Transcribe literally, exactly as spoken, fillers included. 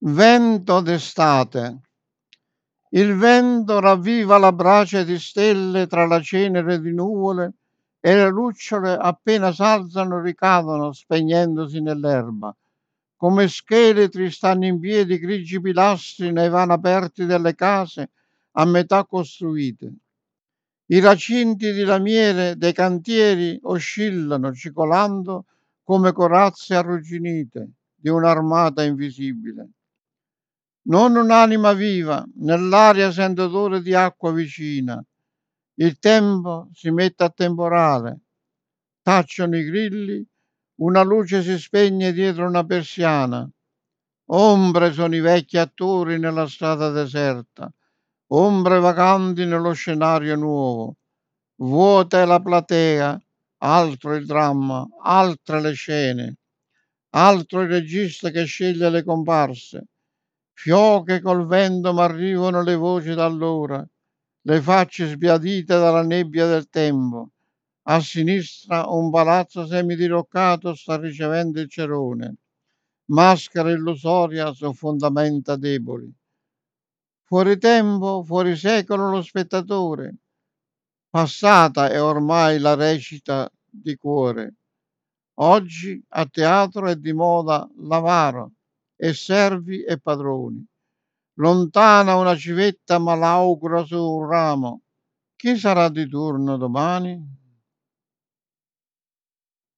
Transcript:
Vento d'estate. Il vento ravviva la brace di stelle tra la cenere di nuvole e le lucciole appena s'alzano ricadono spegnendosi nell'erba. Come scheletri stanno in piedi grigi pilastri nei vani aperti delle case a metà costruite. I racinti di lamiere dei cantieri oscillano cicolando come corazze arrugginite di un'armata invisibile. Non un'anima viva, nell'aria sento odore di acqua vicina. Il tempo si mette a temporale, tacciono i grilli, una luce si spegne dietro una persiana. Ombre sono i vecchi attori nella strada deserta, ombre vaganti nello scenario nuovo. Vuota è la platea, altro il dramma, altre le scene, altro il regista che sceglie le comparse. Fioche col vento m'arrivano le voci d'allora, le facce sbiadite dalla nebbia del tempo. A sinistra un palazzo semidiroccato sta ricevendo il cerone. Maschera illusoria su fondamenta deboli. Fuori tempo, fuori secolo lo spettatore. Passata è ormai la recita di cuore. Oggi a teatro è di moda l'avaro e servi e padroni. Lontana una civetta malaugura su un ramo. Chi sarà di turno domani?